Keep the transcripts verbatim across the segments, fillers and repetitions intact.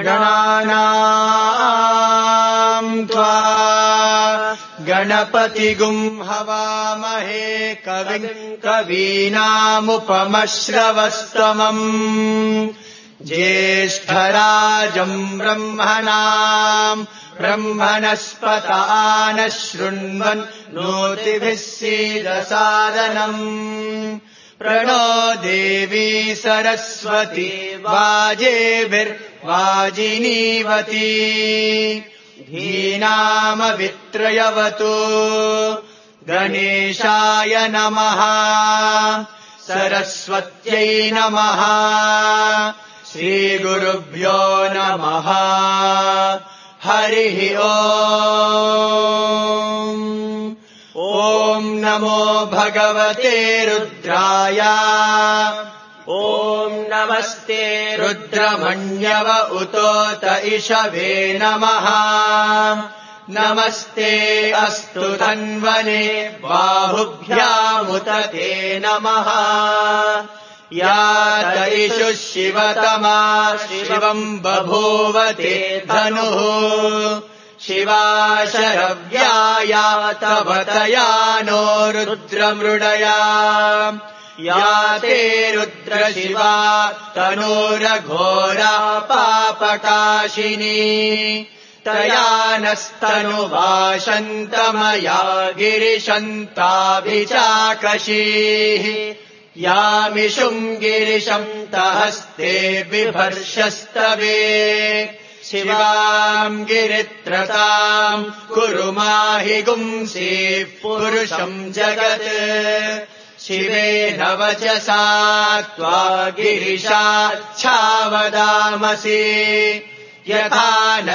गणानाम् त्वा गणपतिगुम् हवामहे कविम् कवीनामुपमश्रवस्तमम् ज्येष्ठराजम् ब्रह्मणाम् ब्रह्मणस्पत नः शृण्वन् नोतिभिः सीदसादनम् प्रणो देवी सरस्वती वाजेभिर्वाजिनीवती धीनामवित्रयवतु गणेशाय नमः सरस्वत्यै नमः श्रीगुरुभ्यो नमः हरिः ओम् ॐ नमो भगवते रुद्राय ॐ नमस्ते रुद्रमण्यव उतोत इषवे नमः नमस्ते अस्तु धन्वने बाहुभ्यामुत ते नमः या तैषु शिवतमा शिवम् बभूव ते धनुः शिवा शरव्याया तव तया नो रुद्रमृडया या ते रुद्रशिवा तनूरघोरा पापकाशिनी तया नस्तनुवाशन्तमया गिरिशन्ताभिचाकशीः यामिषुम् गिरिशम् तहस्ते बिभर्षस्तवे शिवाम् गिरित्रताम् कुरु माहि गुंसीः पुरुषम् जगत् शिवेन वचसा त्वा गिरिशाच्छावदामसि यथा नः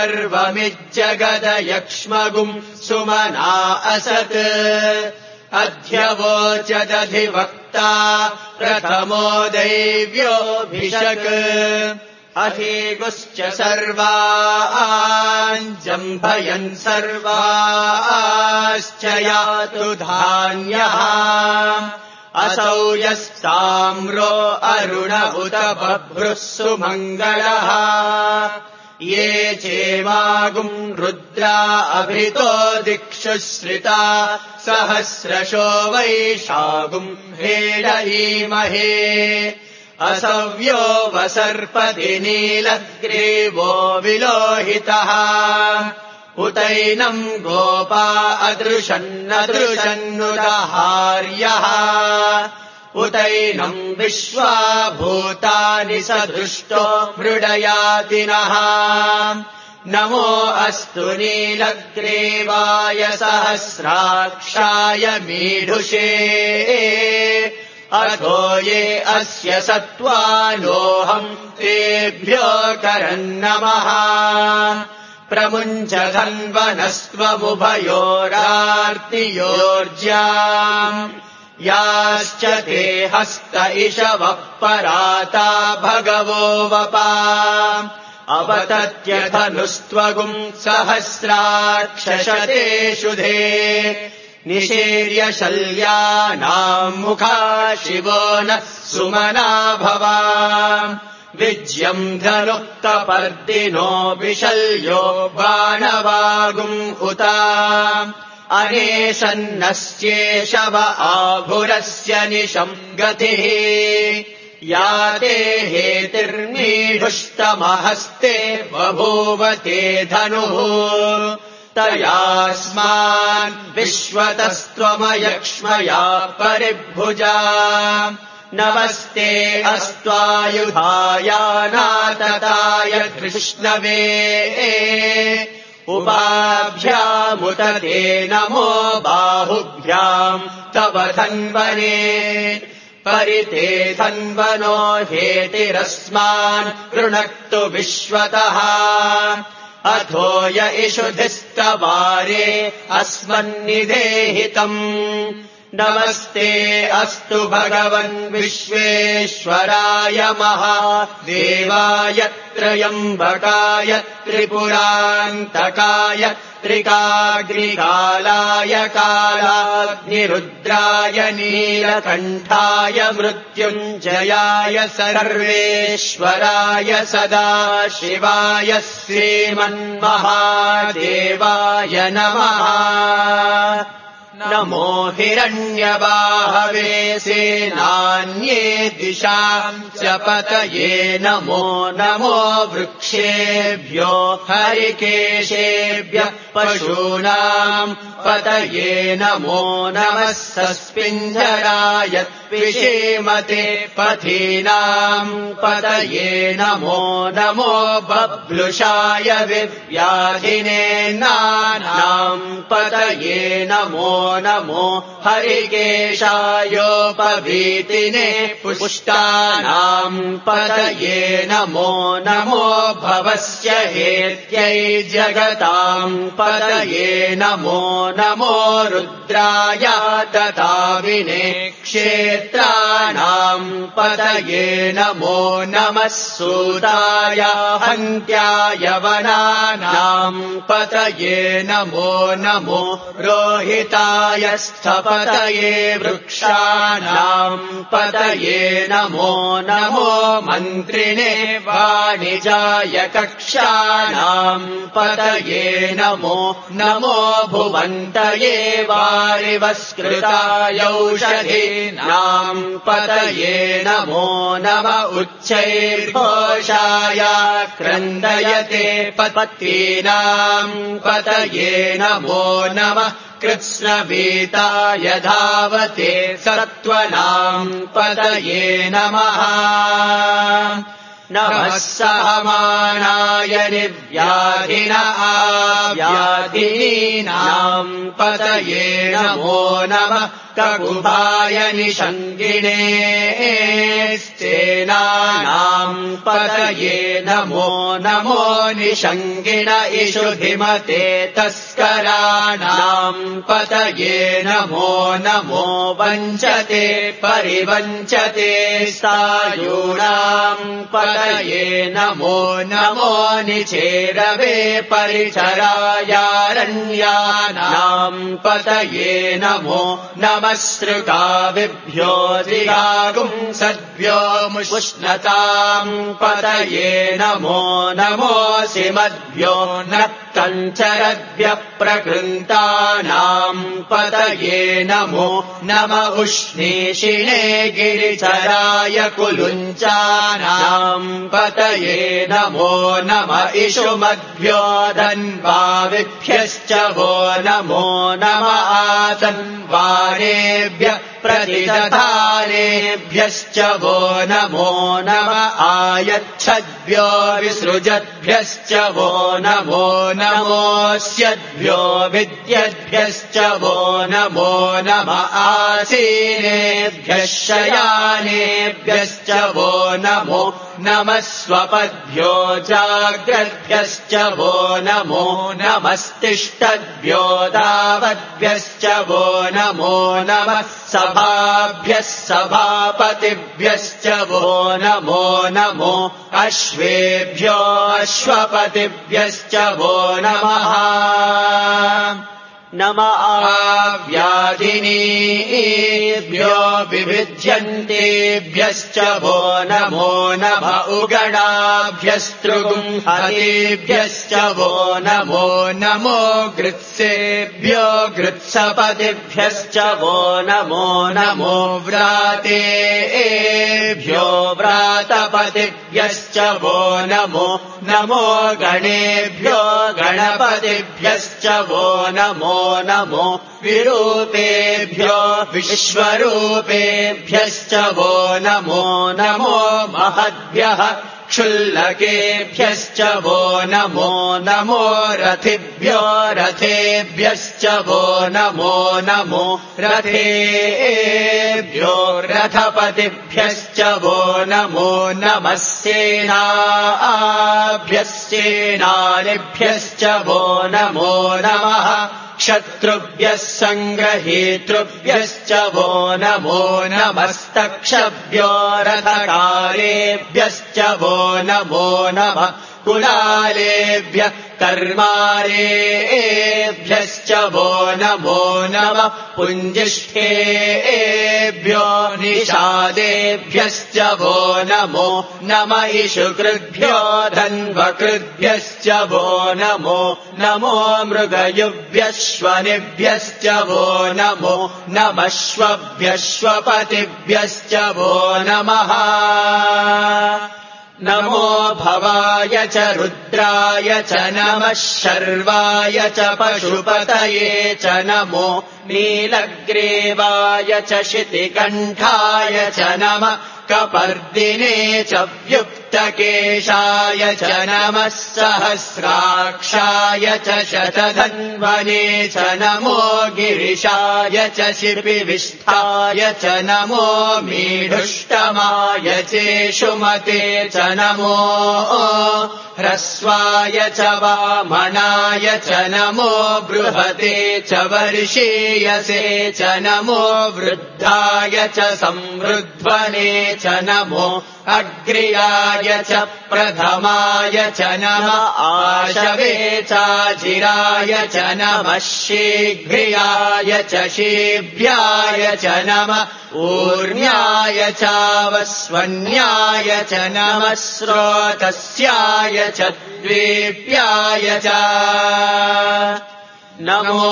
सर्वमिज्जगदयक्ष्मगुम् सुमना असत् अध्यवोचदधिवक्ता प्रथमो दैव्योऽभिषक् अहीगुश्च सर्वान् जम्भयन् सर्वाश्च यातु धान्यः असौ यस्ताम्रो अरुण उत बभ्रुः सुमङ्गलः ये चेमागुम् रुद्रा अभितो दिक्षु श्रिता सहस्रशो वैशागुम् हेडयीमहे असव्यो वसर्पति नीलग्रीवो विलोहितः उतैनम् गोपा अदृशन्नदृशन्नुदहार्यः उतैनम् विश्वा भूतानि सदृष्टो मृडयातिनः नमो अस्तु नीलग्रीवाय सहस्राक्षाय मीढुषे अथो ये अस्य सत्त्वानोऽहम् तेभ्यो करन्नमः प्रमुञ्च धन्वनस्त्वमुभयोरार्तियोर्ज्याम् याश्च ते हस्त इषवः पराता भगवो वपा अवतत्यधनुस्त्वगुम् सहस्राक्षशतेषुधे निशीर्य शल्यानाम् मुखा शिवो नः सुमना भवा विज्यम् धनुक्तपर्दिनो विशल्यो बाणवागुम् उता अनेशन्नस्येषव आभुरस्य निशम् गतिः या ते हेतिर्मीढुष्टमहस्ते बभूव ते धनुः तयास्मान् विश्वतस्त्वमयक्ष्मया परिभुजा नमस्ते अस्त्वायुधायानातताय कृष्णवे उपाभ्यामुत ते नमो बाहुभ्याम् तव धन्वने परिते धन्वनो हेतिरस्मान् गृणक्तु विश्वतः अथो य इषुधिस्तवारे अस्मन्निदेहितम् नमस्ते अस्तु भगवन् विश्वेश्वराय महादेवाय त्र्यम्बकाय त्रिपुरान्तकाय त्रिकाग्निकालाय कालाग्निरुद्राय नीलकण्ठाय मृत्युञ्जयाय सर्वेश्वराय सदाशिवाय श्रीमन्महादेवाय नमः। नमो हिरण्यबाहवे सेनान्ये दिशां च पतये नमो नमो वृक्षेभ्यो हरिकेशेभ्यः पशूनां पतये नमो नमः सस्पिञ्जराय विषेमते पथीनां पतये नमो नमो बभ्लुषाय विव्याधिने नानां पतये नमो नमो हरिकेशायोपवीतिने पुष्टानां पतये नमो नमो भवस्य हेत्यै जगतां पतये नमो नमो रुद्राय तथाविने क्षेत्राणां पतये नमो नमः सूताय हन्त्याय वनानां पतये नमो नमो रोहिताय स्थपतये वृक्षाणां पतये नमो नमो मन्त्रिणे वाणिजाय कक्षाणां पतये नमो नमो भुवन्तये वारिवस्कृतायौषधीनां पतये नमो नम उच्चैर्घोषाय क्रन्दयते पत्तीनां पतये नमो नमः कृत्स्नवीताय धावते सत्त्वनां पतये नमः। नमः सहमानाय निर्व्याधिन आव्याधिनीनां पतये नमो नमः ककुभाय निषङ्गिणे स्तेनानां पतये नमो नमो निषङ्गिण इषुधिमते तस्कराणां पतये नमो नमो वञ्चते परिवञ्चते सायूणां पतये नमो नमो निचेरवे परिचरायारण्यानां पतये नमो नमः स्रुकाविभ्यो जिगागुंसद्भ्यो मुष्णतां पतये नमो नमोऽसि मद्भ्यो नक्तञ्चरद्भ्यः प्रकृन्तानां पतये नमो नम उष्णीषिणे गिरिचराय कुलुञ्चानां पतये नमो नम इषुमद्भ्यो धन्वाविभ्यश्च वो नमो नम आतन्वारेभ्यः प्रतिदधानेभ्यश्च वो नमो नम आयच्छद्भ्यो विसृजद्भ्यश्च वो नमो नमोऽस्यद्भ्यो विद्यद्भ्यश्च वो नमो नम आसीनेभ्यः शयानेभ्यश्च वो नमो नमः स्वपद्भ्यो जाग्रद्भ्यश्च वो नमो नमस्तिष्ठद्भ्यो दावद्भ्यश्च वो नमो नमः सभाभ्यः सभापतिभ्यश्च वो नमो नमो अश्वेभ्यो अश्वपतिभ्यश्च वो नमः। नम आव्याधिनीभ्यो विविध्यन्तेभ्यश्च वो नमो नम उगणाभ्यस्तृगुंहतेभ्यश्च वो नमो नमो गृत्सेभ्यो गृत्सपतिभ्यश्च वो नमो नमो व्रातेभ्यो व्रातपतिभ्यश्च वो नमो नमो गणेभ्यो गणपतिभ्यश्च वो नमो नमो विरूपेभ्यो विश्वरूपेभ्यश्च वो नमो नमो महद्भ्यः क्षुल्लकेभ्यश्च वो नमो नमो रथिभ्यो रथेभ्यश्च वो नमो नमो रथेभ्यो रथपतिभ्यश्च वो नमो नमः सेनाभ्यः सेनानिभ्यश्च वो नमो नमः क्षत्रुभ्यः सङ्ग्रहीतृभ्यश्च वो नमो नमस्तक्षभ्यो रथकारेभ्यश्च वो नमो नमः कुलालेभ्यः कर्मारेभ्यश्च वो नमो नमः पुञ्जिष्ठेभ्यो निषादेभ्यश्च वो नमो नम इषुकृद्भ्यो धन्वकृद्भ्यश्च वो नमो नमो मृगयुभ्यश्वनिभ्यश्च वो नमो नमश्वभ्यश्वपतिभ्यश्च वो नमः नमो भवाय च रुद्राय च नमः शर्वाय च पशुपतये च नमो नीलग्रीवाय च शितिकण्ठाय च नमः कपर्दिने च व्युक्तकेशाय च नमः सहस्राक्षाय च शतधन्वने च नमो गिरिशाय च शिपिविष्ठाय च नमो मीढुष्टमाय चेषुमते च नमो ह्रस्वाय च वामनाय च नमो बृहते च वर्षीयसे च नमो वृद्धाय च संवृध्वने च नमो अग्र्याय च प्रथमाय च नमः आशवे चाजिराय च नमः शीघ्र्याय च शीभ्याय च नमः ऊर्ण्याय चावस्वन्याय च नमः स्रोतस्याय च द्वीप्याय च नमो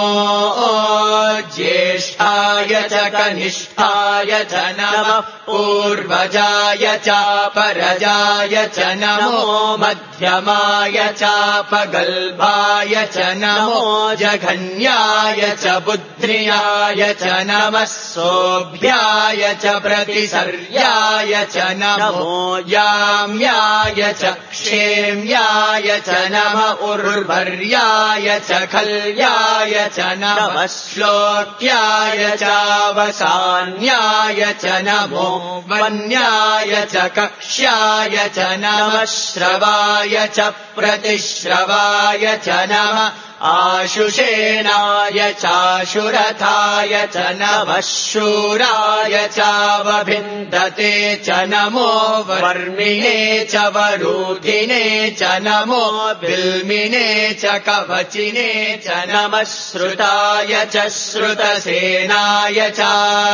ज्येष्ठाय च कनिष्ठाय च नमः पूर्वजाय चापरजाय च नमो मध्यमाय चापगल्भाय च नमो जघन्याय च बुद्ध्याय च नमः सोऽभ्याय च प्रतिसर्याय च नमो याम्याय च क्षेम्याय च नमः उर्वर्याय च खल्याय च नमः श्लोक्याय चावसान्याय च नमो वन्याय च कक्ष्याय च नमः श्रवाय च प्रतिश्रवाय च नमः आशुषेणाय चाशुरथाय च नमः शूराय चावभिन्दते च नमो वर्मिणे च वरूधिने च नमो बिल्मिने च कवचिने च नमः श्रुताय च श्रुतसेनाय च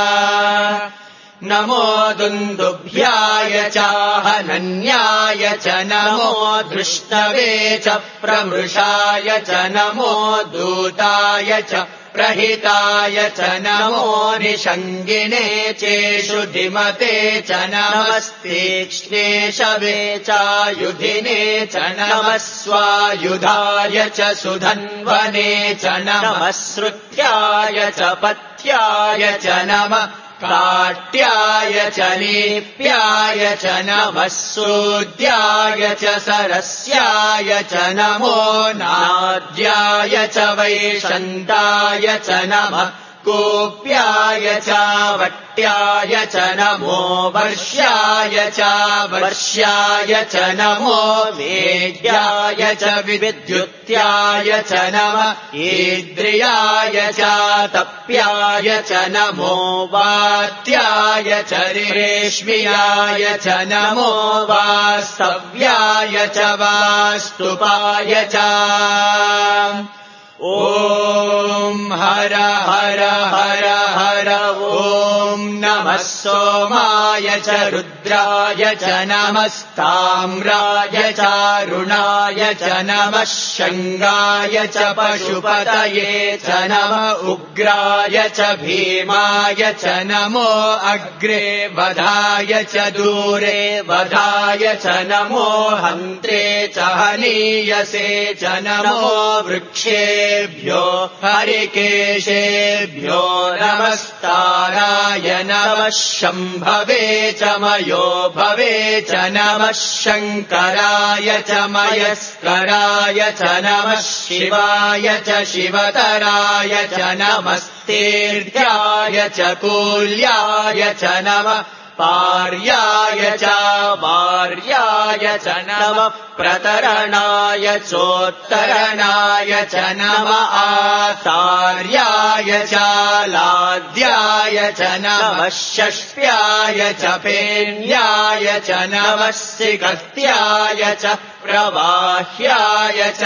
नमो दुन्दुभ्याय चाहनन्याय च नमो दृष्टवे च प्रमृषाय च नमो दूताय च प्रहिताय च नमो निषङ्गिने चेषु धिमते च नमस्तीक्ष्णे शवे चायुधिने च नमः स्वायुधाय च सुधन्वने च नमः श्रुत्याय च पथ्याय च नमः काट्याय च लीप्याय च नमः सूद्याय च सरस्याय च नमो नाद्याय च वैशन्ताय च नमः कोप्याय च वट्याय च नमो वर्ष्याय च वर्ष्याय च नमो वेद्याय च विद्युत्याय च नमः ईद्रियाय च तप्याय च नमो वात्याय च रेश्म्याय च नमो वास्तव्याय च वास्तुपाय च ॐ हर हर हर हर ॐ नमः सोमाय च रुद्राय च नमस्ताम्राय चारुणाय च नमः शङ्गाय च पशुपतये च नमः उग्राय च भीमाय च नमो अग्रे वधाय च दूरे वधाय च नमो हन्त्रे च हनीयसे च नमो वृक्षेभ्यो हरिकेशेभ्यो नमस्ताराय नमः शम्भवे च मयो भवे च नमः शङ्कराय च मयस्कराय च नमः शिवाय च शिवतराय च नमस्तीर्थ्याय च कूल्याय च नमः पार्याय च वार्याय च नमः प्रतरणाय चोत्तरणाय च नमः आचार्याय च लाद्याय च नमः षष्ट्याय च फेन्याय च नमः सिगत्याय च प्रवाह्याय च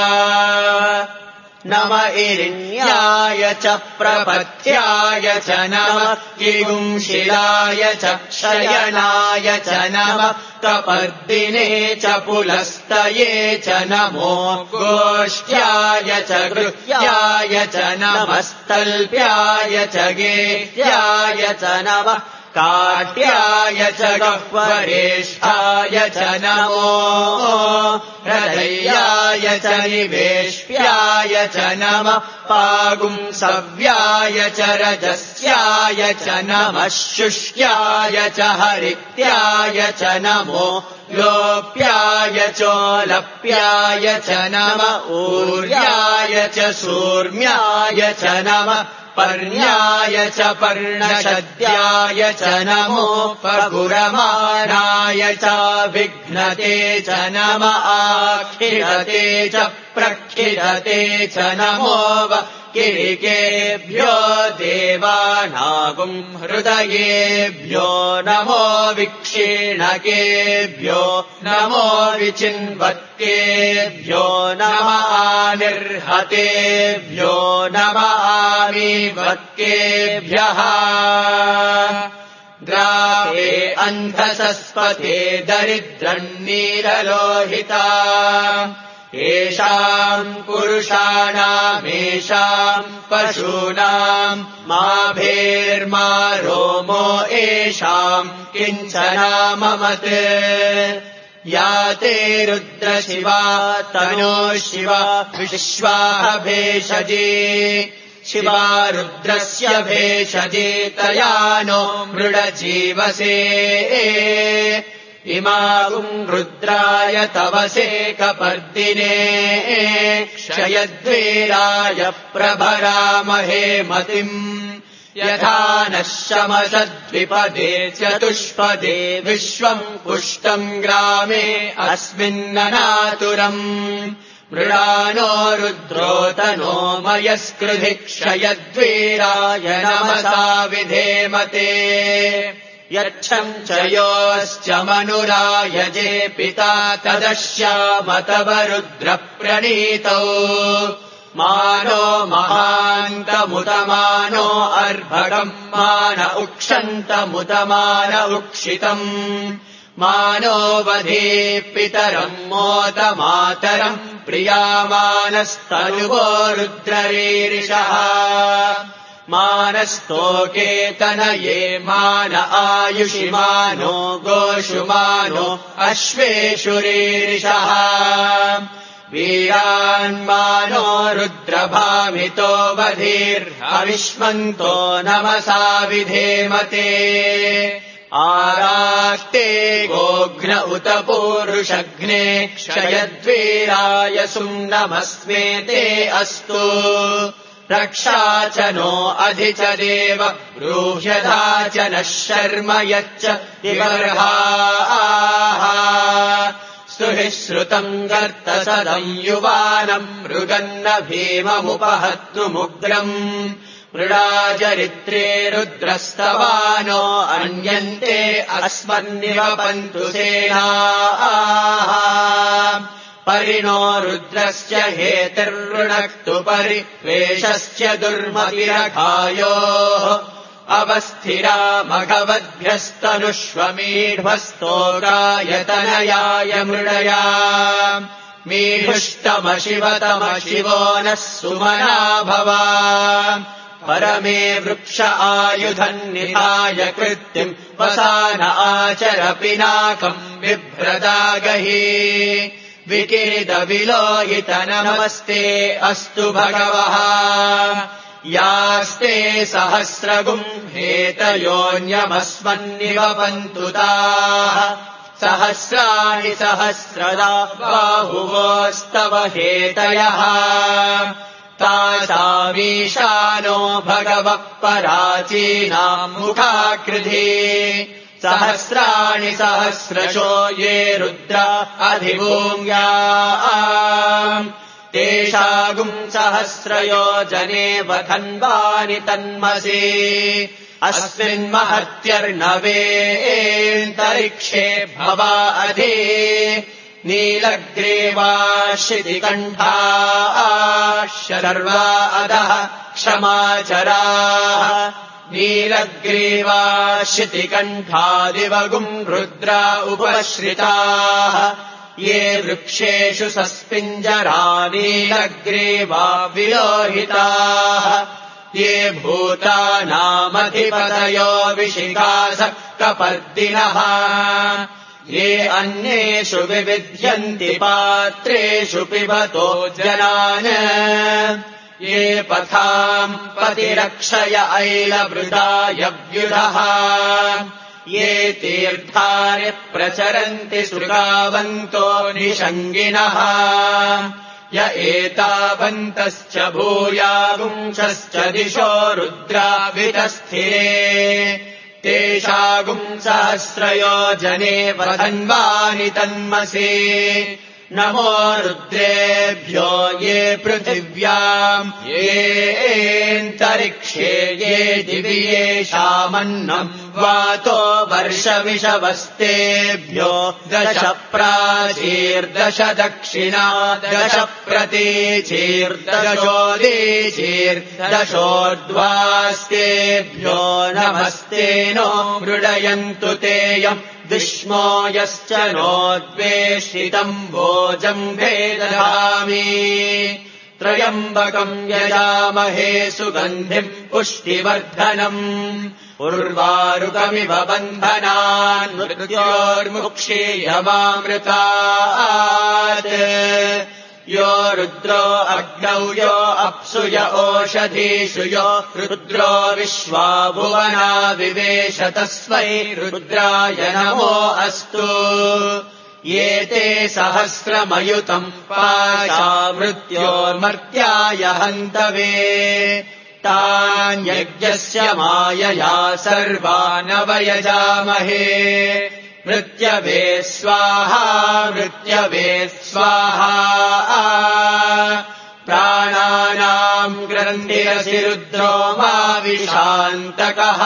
नमः इरिण्याय च प्रपथ्याय च नमः किगुंशिलाय च शयनाय च नमः कपर्दिने च पुलस्तये च नमो गोष्ठ्याय च गृह्याय च नमस्तल्प्याय च गेह्याय च नमः काट्याय च गह्वरेष्ठाय च नमो हृदयाय च निवेश्याय च नमः पागुंसव्याय च रजस्याय च नमः शुष्याय च हरित्याय च नमो लोप्याय चोलप्याय च नमः ऊर्याय च सूर्म्याय च नमः पर्ण्याय च पर्णशद्याय च नमो पगुरमाणाय च विघ्नते च नमः आखिरते च प्रखिरते च नमो किरिकेभ्यो देवानागुं हृदयेभ्यो नमो विक्षीणकेभ्यो नमो विचिन्वत्केभ्यो नमः निर्हतेभ्यो नमः मीवत्केभ्यः ग्राहे अन्धसस्पते दरिद्रन्नीरलोहिता येषाम् पुरुषाणामेषाम् पशूनाम् माभेर्मा रोमो येषाम् किञ्चनाममत् या ते रुद्रशिवा तनो शिवा विश्वाः भेषजे शिवा रुद्रस्य भेषजे तया नो मृडजीवसे इमागुम् रुद्राय तवसे कपर्दिने क्षयद्वीराय प्रभरामहे मतिम् यथा नः शमसद्विपदे चतुष्पदे विश्वम् पुष्टम् ग्रामे अस्मिन्ननातुरम् मृडानो रुद्रोतनो मयस्कृधि क्षयद्वीराय नमसा विधेमते यच्छम् च योश्च मनुरायजे पिता तदश्यामतव रुद्रप्रणीतौ मानो महान्तमुतमानो अर्भकम् मान उक्षन्तमुतमान उक्षितम् मानो वधे पितरम् मोदमातरम् प्रियामानस्तनुवो रुद्ररीरिषः मानस्तोकेतनये मान आयुषि मानो गोषु मानो अश्वेषु रीरिषः वीरान्मानो रुद्रभामितो बधिर्हविष्मन्तो नमसा विधेमते आराष्टे गोघ्न उत पूरुषघ्ने क्षयद्वीराय सुम्नमस्मेते अस्तु रक्षा च नो अधि च देव ब्रूह्यधा च नः शर्म यच्च विवर्हाः स्तुहि श्रुतम् गर्तसदम् युवानम् मृगन्न भीममुपहत्तुमुग्रम् मृडाचरित्रे रुद्रस्तवानो अन्यन्ते अस्मन्निवपन्तु सेनाः परिणो रुद्रस्य हेतिर्वृणक्तु परिवेशस्य दुर्मतिरघायोः अवस्थिरा मघवद्भ्यस्तनुष्वमीढ्वस्तोकायतनयाय मृडया मीढुष्टमशिवतमशिवो नः सुमना भवा परमे वृक्ष आयुधन्निधाय कृत्तिम् वसान आचर पिनाकम् बिभ्रदागहि विकिरितविलोहित नमस्ते अस्तु भगवः यास्ते सहस्रगुम् हेतयोऽन्यमस्मन्निवपन्तु ताः सहस्राणि सहस्रदा बाहुवोस्तव हेतयः तासामीशानो भगवः पराचीनाम् मुखाकृधि सहस्राणि सहस्रशो ये रुद्र अधिभूम्या तेषागुम् सहस्रयोजने वधन्वानि तन्मसि अस्मिन्महत्यर्णवेन्तरिक्षे भवा अधि नीलग्रीवा शितिकण्ठा शर्वा अधः क्षमाचराः नीलग्रीवा शितिकण्ठादिवगुम् रुद्रा उपश्रिताः ये वृक्षेषु सस्पिञ्जरा नीलग्रीवा विलोहिताः ये भूतानामधिपतयो विशिखास कपर्दिनः ये अन्येषु विविध्यन्ति पात्रेषु पिबतो जनान् ये पथाम् पतिरक्षय ऐलवृदायव्युधः ये तीर्थानि प्रचरन्ति सुगावन्तो निषङ्गिनः य एतावन्तश्च भूयागुंशश्च दिशो रुद्रावितस्थिरे तेषागुम् सहस्रयोजने वधन्वानि तन्मसि नमो रुद्रेभ्यो ये पृथिव्याम् येऽन्तरिक्षे ये दिवि येषामन्नम् वातो वर्षविषवस्तेभ्यो दश प्राचीर्दश दक्षिणा दश प्रतीचीर्दशोदीचीर्दशोर्ध्वास्तेभ्यो नमस्ते नो मृडयन्तु तेयम् विष्मो यश्च नोद्वेषितम् भोजम् भेदधामि त्रयम्बकम् यजामहे सुगन्धिम् पुष्टिवर्धनम् उर्वारुकमिव बन्धनान् मृत्योर्मुक्षीयमामृतात् यो रुद्रो अग्नौ यो अप्सु य ओषधीषु यो रुद्रो विश्वा भुवना विवेश तस्मै रुद्राय नमो अस्तु ये ते सहस्रमयुतम् पाशा मृत्योर्मर्त्याय हन्तवे तान्यज्ञस्य मायया सर्वानवयजामहे मृत्यवे स्वाहा मृत्यवे स्वाहा प्राणानाम् ग्रन्थिरसि रुद्रो मा विशान्तकः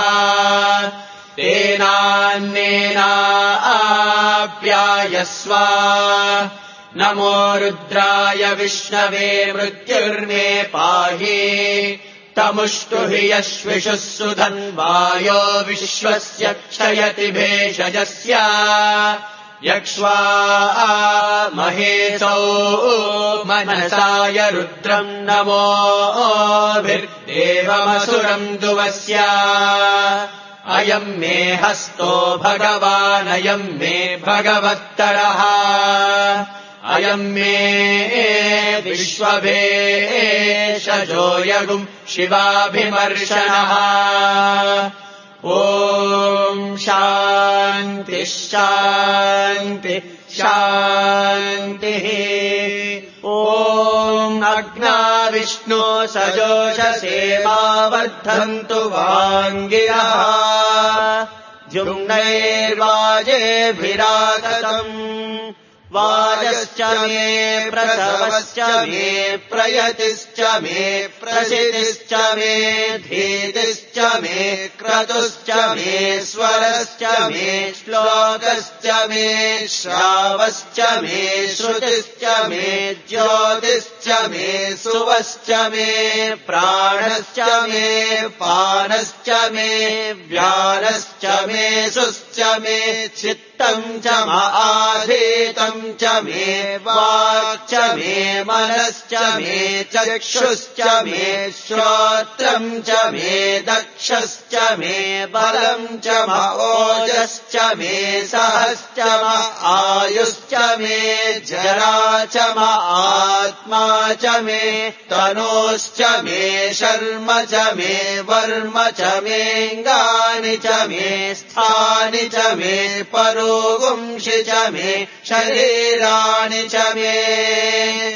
तेनान्नेनाप्यायस्व नमो रुद्राय विष्णवे मृत्युर्मे पाहि तमुष्टु हि यश्विषुः सुधन्वायो विश्वस्य क्षयति भेषजस्य यक्ष्वा महेशौ मनसाय रुद्रम् नमोभिर्देवमसुरम् दुवस्य अयम् मे हस्तो भगवानयम् मे भगवत्तरः अयम् मे विश्वभेषजो यगुम् शिवाभिमर्शनः ॐ शान्तिः शान्तिः शान्तिः ॐ अग्ना विष्णो सजोषसेमावर्धन्तु वाङ्गिरः जुम्नैर्वाजेभिरागतम् वाजश्च मे प्रसवश्च मे प्रयतिश्च मे प्रसिद्धिश्च मे धीतिश्च मे क्रतुश्च मे स्वरश्च मे श्लोकश्च मे श्रावश्च मे श्रुतिश्च मे ज्योतिश्च मे सुवश्च मे प्राणश्च मे पानश्च मे व्यानश्च मे सुश्च मे चित्तम् च आधीतम् च मे वाक् च मे मनश्च मे चक्षुश्च मे श्रोत्रम् च मे दक्षश्च मे बलम् च ओजश्च मे सहश्च आयुश्च मे जरा च आत्मा च मे तनोश्च मे शर्म च मे वर्म च मेऽङ्गानि च मे स्थानि च मे परोगुंषि च मे शरीराणि च मे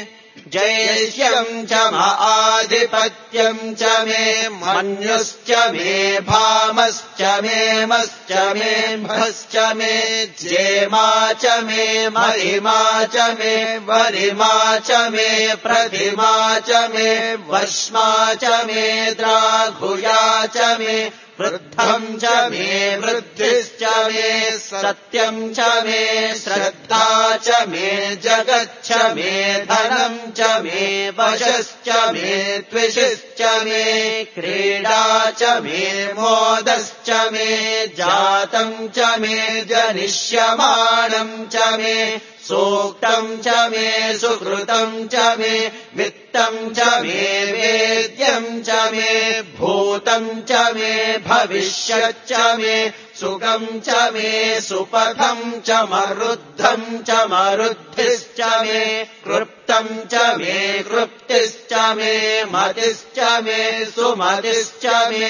जैष्यम् च म आधिपत्यम् च मे मन्युश्च मे भामश्च मे मश्च मे भश्च मे जेमा च मे महिमा च मे वरिमा च मे प्रतिमा च मे वश्मा च मे द्राघुया च मे वृद्धम् च मे वृद्धिश्च मे सत्यम् च मे श्रद्धा च मे जगच्च मे धनम् च मे वशश्च मे त्विषिश्च मे क्रीडा च मे मोदश्च मे जातम् च मे जनिष्यमाणम् च मे सूक्तम् च मे सुकृतम् च मे वित्तम् च मे वेद्यम् च मे भूतम् च मे भविष्यच्च मे सुखम् च मे सुपथम् च मरुद्धम् च मरुद्धिश्च मे कृप्तम् च मे कृप्तिश्च मे मतिश्च मे सुमतिश्च मे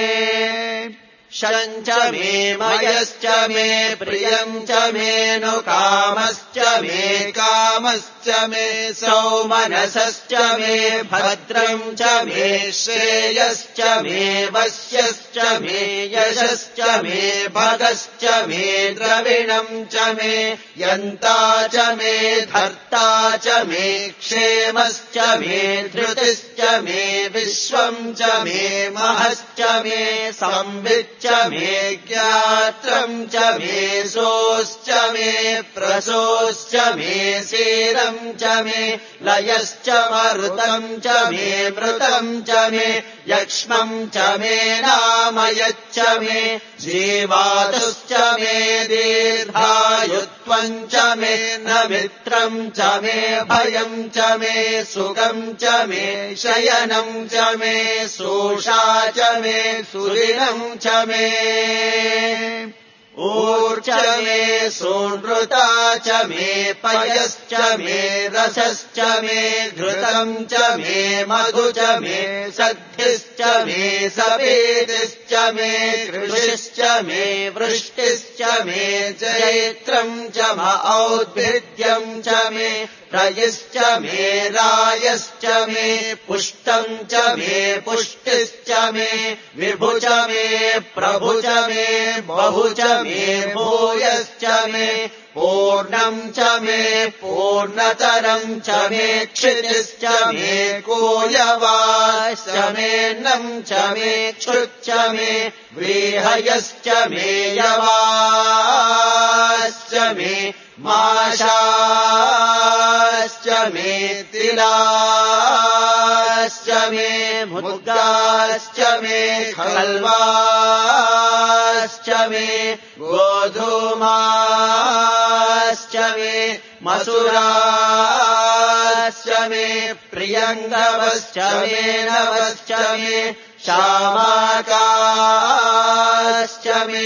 शञ्च मे मयश्च मे प्रियम् च मे नु कामश्च मे कामश्च मे सौमनसश्च मे भद्रम् च मे श्रेयश्च मे वश्यश्च मे यशश्च मे भगश्च मे द्रविणम् च मे यन्ता च मे धर्ता च मे क्षेमश्च मे धृतिश्च मे विश्वम् च मे महश्च मे संविच्च च मे ज्ञात्रम् च मे सोश्च मे प्रसोश्च मे सीरम् च मे लयश्च मरुतम् च मे मृतम् च मे यक्ष्मम् च मे नामयच्च मे जीवातुश्च मे दीर्घायुत्वम् च मे न मित्रम् च मे भयम् च मे सुखम् च मे शयनम् च मे सोषा च मे सुदिनम् च मे ऊर्च मे सोनृता च मे पयश्च मे रसश्च मे घृतम् च मे मधु च मे सद्धिश्च मे सपेतिश्च मे कृषिश्च मे वृष्टिश्च मे जैत्रम् च म औद्भिद्यम् च मे रयिश्च मे रायश्च मे पुष्टम् च मे पुष्टिश्च मे विभु च मे प्रभु च मे बहु च मे भूयश्च मे पूर्णम् च मे पूर्णतरम् च मे क्षितिश्च मे कूयवाश्च मेऽन्नम् च मे क्षुच्च मे व्रीहयश्च मे यवाश्च मे माशाश्च मे तिलाश्च मे मुद्गाश्च मे खल्वाश्च मे गोधूमाश्च मे मसुराश्च मे प्रियङ्गवश्च मे नवश्च मे शामाकाश्च मे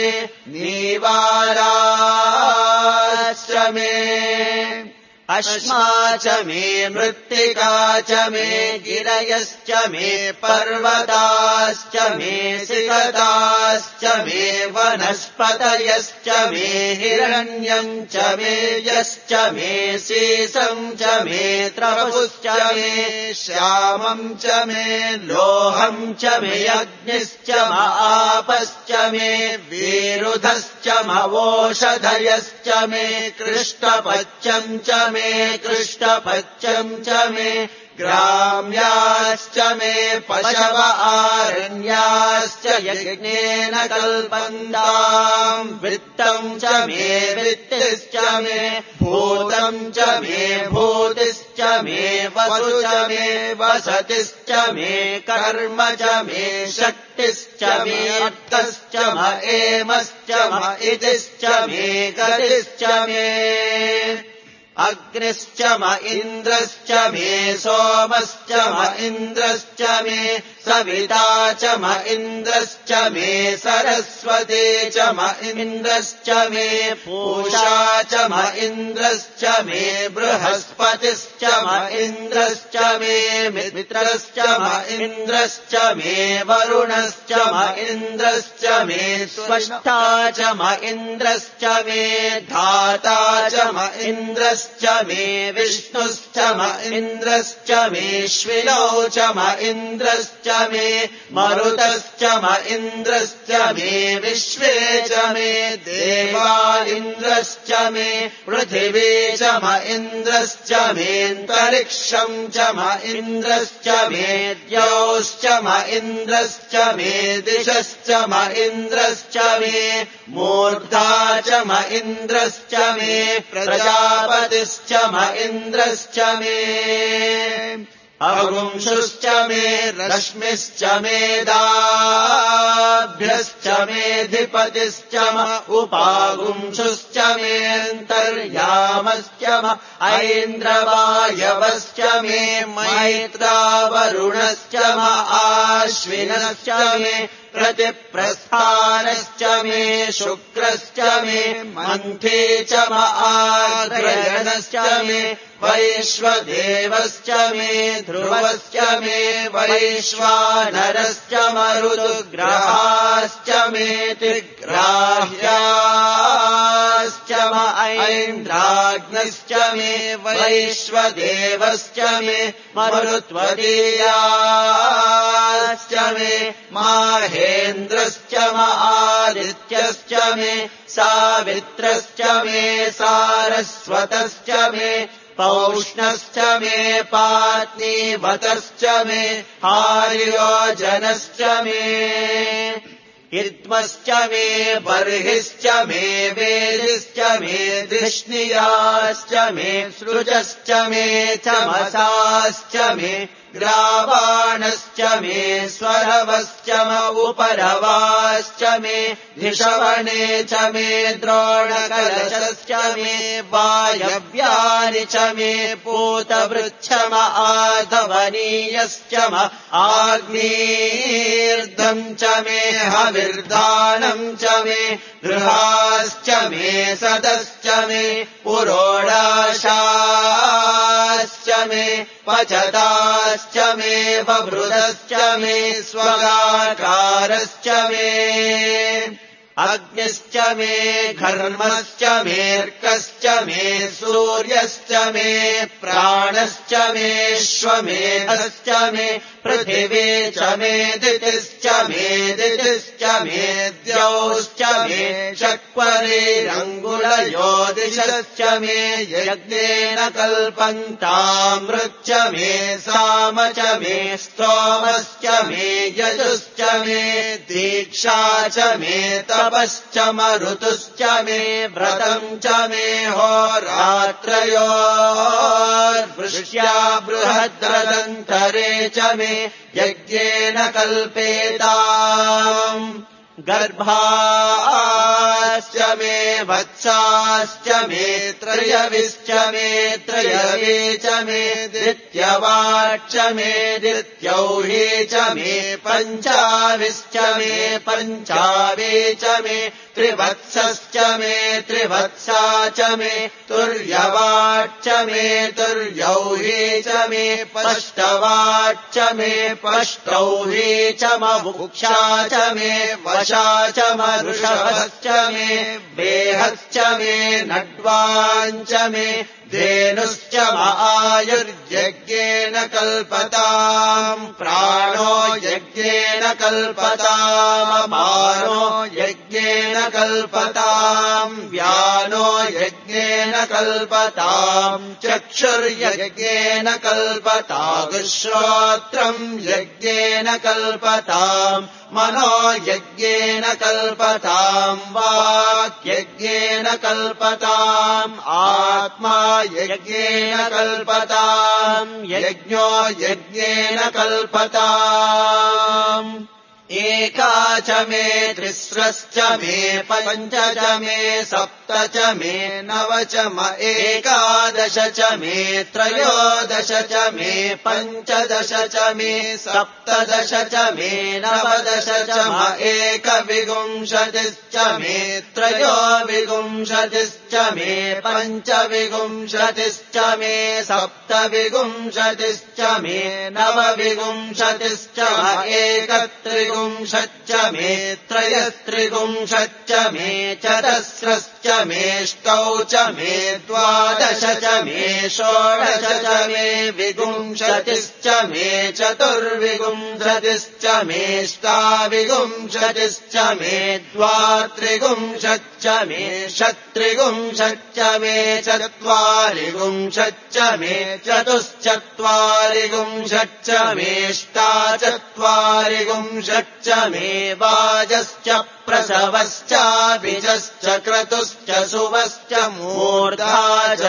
नीवाराश्च मे अश्मा च मे मृत्तिका च मे गिरयश्च मे पर्वताश्च मे सिकताश्च मे वनस्पतयश्च मे हिरण्यम् च मे यश्च मे सीसम् च मे त्रपुश्च मे श्यामम् च मे लोहम् च मे अग्निश्च म आपश्च मे विरुधश्च मवोषधयश्च मे कृष्णपच्यम् च मे मे कृष्णपच्यम् च मे ग्राम्याश्च मे पशव आरण्याश्च यज्ञेन कल्पन्ताम् वित्तम् च मे वित्तिश्च मे भूतम् च मे भूतिश्च मे वसु च मे वसतिश्च मे कर्म च मे शक्तिश्च मे अर्थश्च म एमश्च म इतिश्च मे गतिश्च मे अग्निश्च म इन्द्रश्च मे सोमश्च म इन्द्रश्च मे सविता च म इन्द्रश्च मे सरस्वती च म इन्द्रश्च मे पूषा च म इन्द्रश्च मे बृहस्पतिश्च म इन्द्रश्च मे मित्रश्च म इन्द्रश्च मे वरुणश्च म इन्द्रश्च मे स्वस्था च म इन्द्रश्च मे धाता च म इन्द्रश्च इन्द्रश्च मे विष्णुश्च म इन्द्रश्च मेऽश्विनौ च म इन्द्रश्च मे मरुतश्च म इन्द्रश्च मे विश्वे च मे देवा इन्द्रश्च मे पृथिवी च म इन्द्रश्च मेऽन्तरिक्षम् च म इन्द्रश्च मे द्यौश्च म इन्द्रश्च मे दिशश्च म इन्द्रश्च मे मूर्धा च म इन्द्रश्च मे प्रजापतिश्च म इन्द्रश्च मे अगुंशुश्च मे रश्मिश्च मेदाभ्यश्च मेऽधिपतिश्च म उपागुंशुश्च मेऽन्तर्यामश्च म ऐन्द्रवायवश्च मे मैत्रावरुणश्च म आश्विनश्च मे प्रतिप्रस्थानश्च मे शुक्रश्च मे मन्थे च म आग्रयणश्च मे वैश्वदेवश्च मे ध्रुवश्च मे वैश्वानरश्च मरुदुग्रहाश्च मे तिग्राह्याश्च म ऐन्द्राग्नश्च मे वैश्वदेवश्च मे मरुत्वदीयाश्च मे माहेन्द्रश्च म आदित्यश्च मे सावित्रश्च मे सारस्वतश्च मे पौष्णश्च मे पात्नीवतश्च मे आर्योजनश्च मे इद्मश्च मे बर्हिश्च मे वेदिश्च मे धिष्णियाश्च मे सृजश्च मे चमसाश्च मे ग्रावाणश्च मे स्वरवश्च म उपरवाश्च मे धिषवणे च मे द्रोणकलशश्च मे वायव्यानि च मे पूतवृच्छ म आधवनीयश्च म आग्नेर्धम् च मे हविर्दानम् च मे गृहाश्च मे सदश्च मे पुरोडाशाश्च मे पचताश्च मे बभृदश्च मे स्वगाकारश्च मे अग्निश्च मे घर्मश्च मेऽर्कश्च मे सूर्यश्च मे प्राणश्च मेऽश्वमेधश्च मे पृथिवी च मे दितिश्च मे दितिश्च मे द्यौश्च मे चक्वरेरङ्गुलयोदिशश्च मे यज्ञेन कल्पन्तामृच्च मे साम च मे स्तोमश्च मे यजुश्च मे दीक्षा च मे तपश्च मरुतुश्च मे व्रतम् च मे होरात्रयोर्वृष्ट्या बृहद्रदन्तरे च मे यज्ञेन कल्पेताम् गर्भाश्च मे वत्साश्च मे त्रयविश्च मे त्रयवे च मे दित्यवाच्च मे दित्यौहे च मे पञ्चाविश्च मे पञ्चावे च मे त्रिवत्सश्च मे त्रिवत्सा च मे तुर्यवाच्च मे तुर्यौहे च मे पष्टवाच्च मे पष्टौहे च मवुक्षा च मे वशा च मरुषभश्च मे बेहश्च मे नड्वाञ्च मे धेनुश्च म आयुर्यज्ञेन कल्पताम् प्राणो यज्ञेन कल्पताम् अपानो यज्ञेन कल्पताम् व्यानो यज्ञेन कल्पताम् चक्षुर्यज्ञेन कल्पतागुश्रोत्रम् यज्ञेन कल्पताम् मनो यज्ञेन कल्पताम् वाक् यज्ञेन कल्पताम् आत्मा यज्ञेन कल्पताम् यज्ञो यज्ञेन कल्पताम् एका च मे त्रिस्रश्च मे पञ्च च मे सप्त च मे नव च म एकादश च मे त्रयोदश च मे पञ्चदश च मे सप्तदश च मे नवदश च म एकविंशतिश्च मे त्रयोविंशतिश्च मे पञ्चविंशतिश्च मे सप्तविंशतिश्च मे नवविंशतिश्च म एकत्रिविंशतिश्च मे त्रयस्त्रिविंशतिश्च मे चतस्रश्च मेष्टौ च मे द्वादश च मे षोडश च मे विगुंशतिश्च मे चतुर्विगुंशतिश्च मेष्टाविगुंशतिश्च मे द्वात्रिगुंशच्च मे षत्रिगुंशच्च मे चत्वारिगुंशच्च मे चतुश्चत्वारिगुंशच्च मेष्टाचत्वारिगुंशच्च मे वाजश्च प्रसवश्च बीजश्च क्रतुश्च सुवश्च मूर्धा च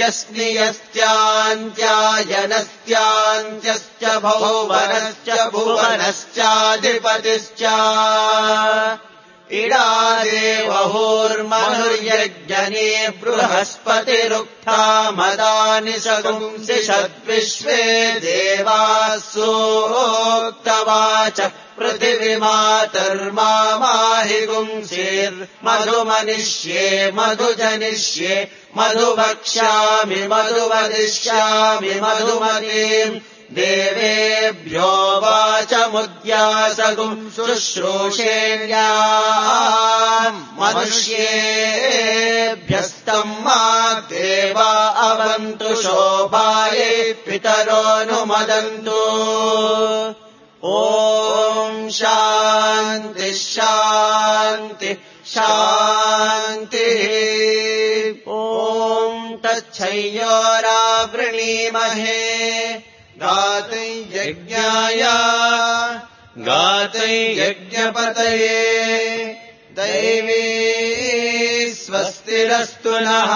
व्यस्नियस्यान्त्यायनस्यान्त्यश्च भौवनश्च भुवनश्चाधिपतिश्च इडा देवहोर्मनुर्यज्ञने बृहस्पतिरुक्था मदानि सगुंसि षद्विश्वे देवाः सोक्तवाच पृथिवीमातर्माहि गुंसेर्मधुमनिष्ये मधुजनिष्ये मधुभक्ष्यामि मधुवदिष्यामि मधुमतीम् देवेभ्यो वाचमुद्यासगुं शुश्रूषेण्याम् मनुष्येभ्यस्तम् मा देवा अवन्तु शोभायै पितरोऽनुमदन्तु ॐ शान्ति शान्ति शान्तिः ॐ तच्छय्योरावृणीमहे गातै यज्ञाय गातै यज्ञपतये दैवी स्वस्तिरस्तु नः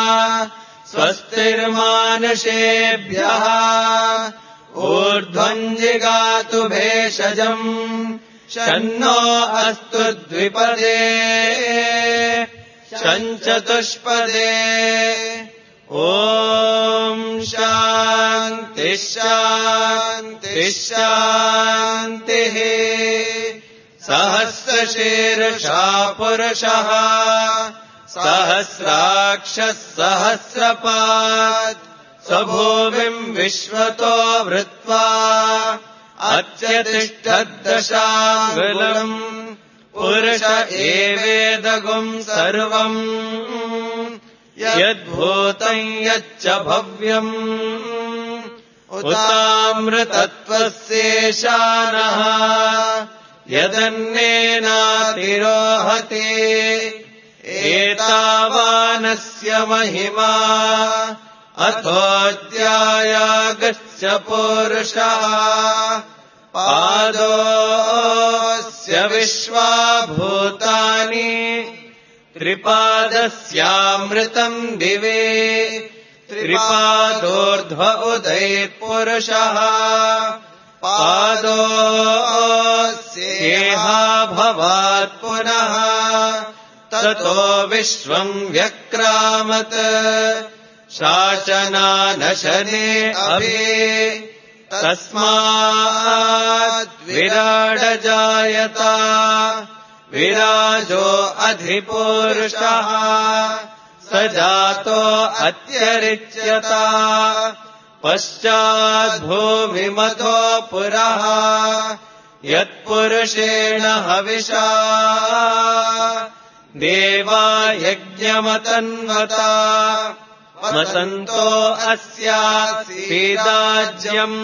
स्वस्तिर्मानुषेभ्यः ऊर्ध्वम् जिगातु भेषजम् शन्नो अस्तु द्विपदे शञ्चतुष्पदे ॐ शान्ति शान्ति शान्तिः सहस्रशीर्षा पुरुषः सहस्राक्षः सहस्रपात् स्वभूमिम् विश्वतो वृत्वा अत्यतिष्ठद्दशाङ्गुलम् पुरुष एवेदगुम् सर्वम् यद्भूतम् यच्च भव्यम् उतामृतत्वस्येशानः यदन्नेनातिरोहति एतावानस्य महिमा अथोऽध्यायागश्च पुरुषः पादोऽस्य विश्वाभूतानि त्रिपादस्यामृतम् दिवे त्रिपादोर्ध्व उदयपुरुषः पादोऽस्येहा भवात् पुनः ततो विश्वम् व्यक्रामत् शासनानशने अभि तस्मात् विराडजायत विराजो अधिपुरुषः स जातो अत्यरिच्यत पश्चाद्भूमिमतो पुरः यत्पुरुषेण हविषा देवा यज्ञमतन्वता मसन्तो अस्यासीदाज्यम्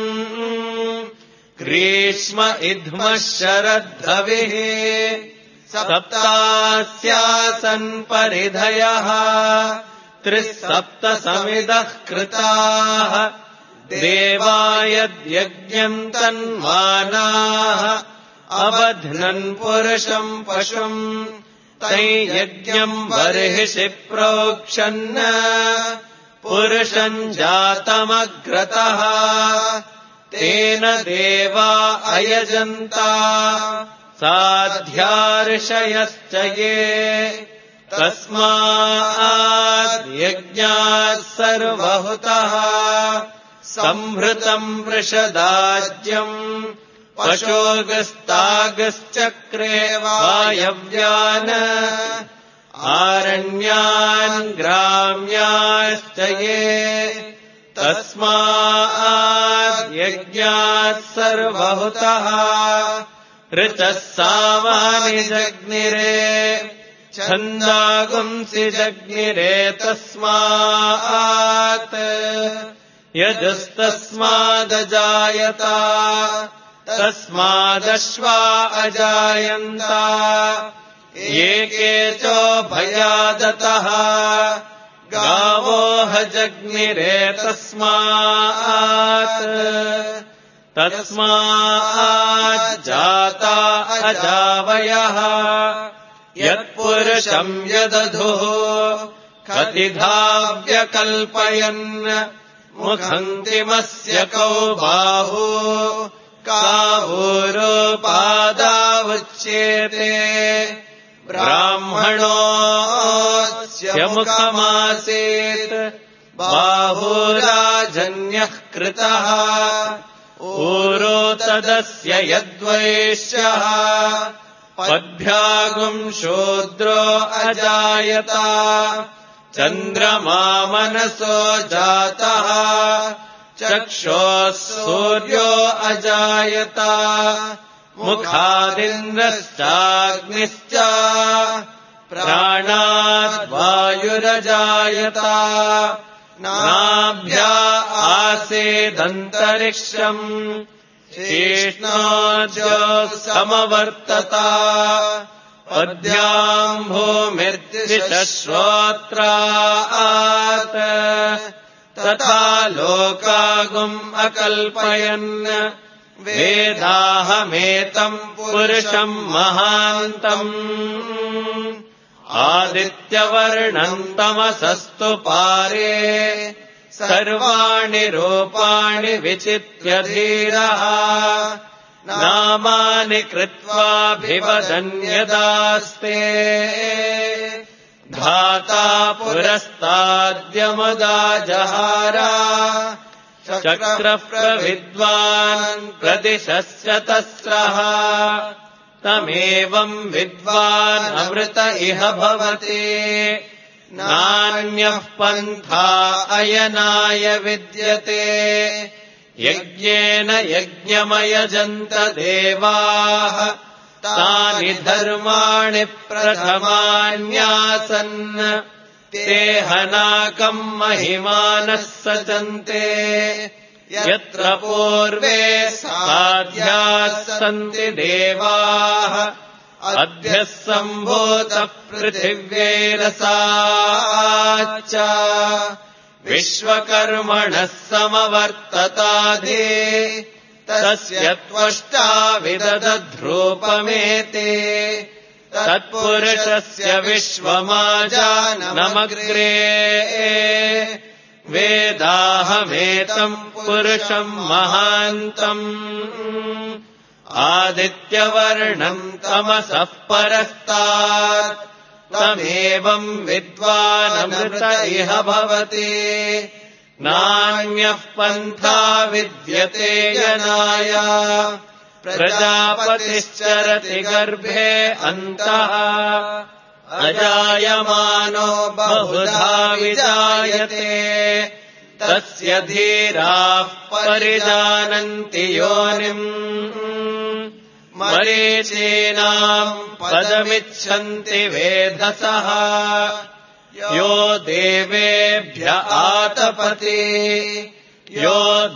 ग्रीष्म इद्मः शरद्धविः सप्तास्यासन् परिधयः त्रिसप्तसमिदः कृताः देवा यद्यज्ञम् तन्मानाः अबध्नन् पुरुषम् पशुम् तैयज्ञम् बर्हिषि प्रोक्षन् पुरुषम् जातमग्रतः तेन देवा अयजन्ता साध्यार्षयश्च ये तस्मात् यज्ञात् सर्वहुतः संहृतम् वृषदाज्यम् पशोगस्तागश्चक्रे वायव्यान् आरण्यान् ग्राम्याश्च ये तस्मात् यज्ञात् सर्वहुतः ऋचः सामानि जग्निरे छन्दागुंसि जग्निरेतस्मात् यजुस्तस्मादजायत तस्मादश्वा अजायन्त एके चोभयादतः गावो हजग्निरेतस्मात् तस्माज्जाता अजावयः यत्पुरुषम् यदधुः कतिधा व्यकल्पयन् मुखन्तिमस्य कौ बाहु कावूरोपादावुच्येते ब्राह्मणोऽस्य मुखमासीत् बाहुराजन्यः कृतः ऊरो तदस्य यद्वैश्यः पद्भ्यागुम् शूद्रो अजायत चन्द्रमा मनसो जातः चक्षोः सूर्यो अजायत मुखादिन्द्रश्चाग्निश्च प्राणाद्वायुरजायत नाभ्या आसीदन्तरिक्षम् शीष्णोऽद्योः समवर्तत पद्भ्याम् भूमिर्दिशश्रोत्रात् तथा लोकागुम् अकल्पयन् वेदाहमेतम् पुरुषम् महान्तम् आदित्यवर्णम् तमसस्तु पारे सर्वाणि रूपाणि विचित्य धीरः नामानि कृत्वाभिवदन्यदास्ते धाता पुरस्ताद्यमुदाजहार चक्रः प्रविद्वान् प्रदिशस्य तस्रः तमेवम् विद्वान् अमृत इह भवति नान्यः पन्था अयनाय विद्यते यज्ञेन यज्ञमयजन्त देवाः तानि धर्माणि प्रथमान्यासन् ते हनाकम् महिमानः सचन्ते यत्र पूर्वे साध्याः सन्ति देवाः अद्यः सम्भूतः पृथिव्यैरसाच्च विश्वकर्मणः समवर्तताधि तस्य त्वष्टा विदधद्रूपमेते तत्पुरुषस्य विश्वमाजानमग्रे वेदाहमेतम् पुरुषम् महान्तम् आदित्यवर्णम् तमसः परस्तात् तमेवम् विद्वानमृत इह भवति नान्यः पन्था विद्यते यनाय प्रजापतिश्चरति गर्भे अन्तः अजायमानो बहुधा विजायते तस्य धीराः परिजानन्ति योनिम् मरीचीनाम् पदमिच्छन्ति वेधसः यो देवेभ्य आतपति यो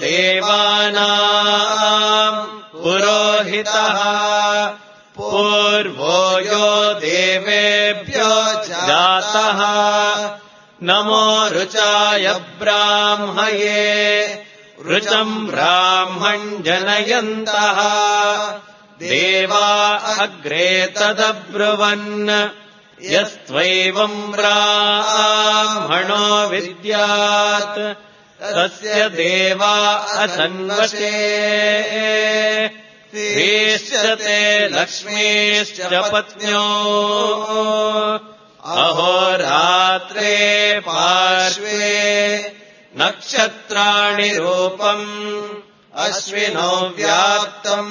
देवानाम् पुरोहितः पूर्वो यो देवेभ्यो जातः नमो ऋचाय ब्राह्मये ऋचम् ब्राह्मम् जनयन्तः देवा अग्रे तदब्रुवन् यस्त्वैवम् ब्राह्मणो विद्यात् तस्य देवा असन्वशे ीश्चते लक्ष्मीश्च पत्न्यो अहोरात्रे पार्श्वे नक्षत्राणि रूपम् अश्विनो व्याप्तम्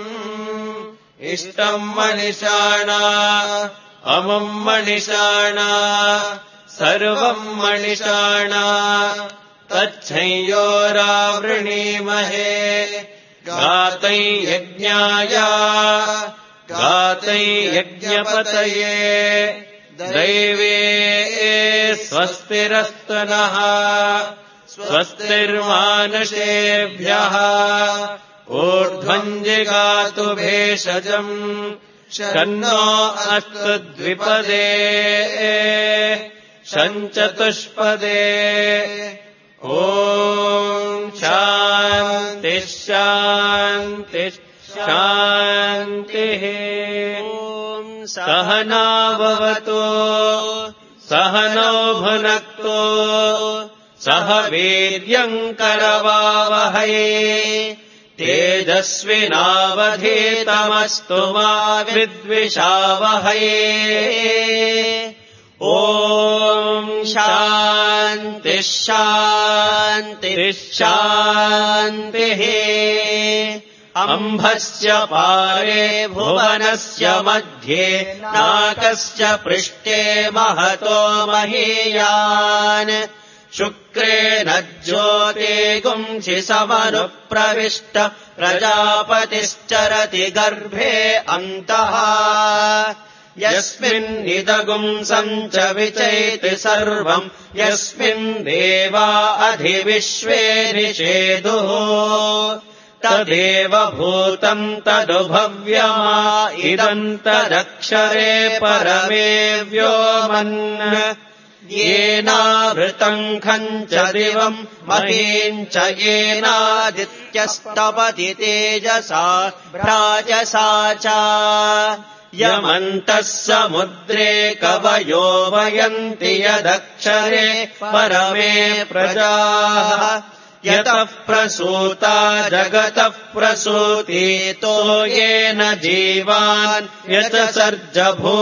इष्टम् मणिषाणा अमुम् मणिषाणा सर्वम् मणिषाणा तच्छंयोरावृणीमहे गातै यज्ञाय गातै यज्ञपतये दैवे स्वस्तिरस्तु नः स्वस्तिर्मानुषेभ्यः ऊर्ध्वम् जिगातु भेषजम् शन्नो अस्तु द्विपदे शञ्चतुष्पदे ॐ शान्तिः शान्तिः शान्तिः सहना भवतु सहनौ भुनक्तु सह वीर्यम् करवावहै तेजस्विनावधीतमस्तु मा विद्विषावहै ॐ शान्तिः शान्तिः शान्तिः अम्भस्य पारे भुवनस्य मध्ये नाकस्य पृष्ठे महतो महीयान् शुक्रेण ज्योतिगुंसि समनुप्रविष्ट प्रजापतिश्चरति गर्भे अन्तः यस्मिन्निदगुम् सञ्च विचैति सर्वम् यस्मिन् देवा अधिविश्वे निषेदुः तदेव भूतम् तदुभव्यमा इदम् तदक्षरे परमे व्योमन् येनावृतम् खम् च दिवम् महीम् च येनादित्यस्तपति तेजसा भ्राजसा च यमन्तः समुद्रे कवयो वयन्ति यदक्षरे परमे प्रजाः यतः प्रसूता जगतः प्रसूतीतो येन जीवान् यतसर्ज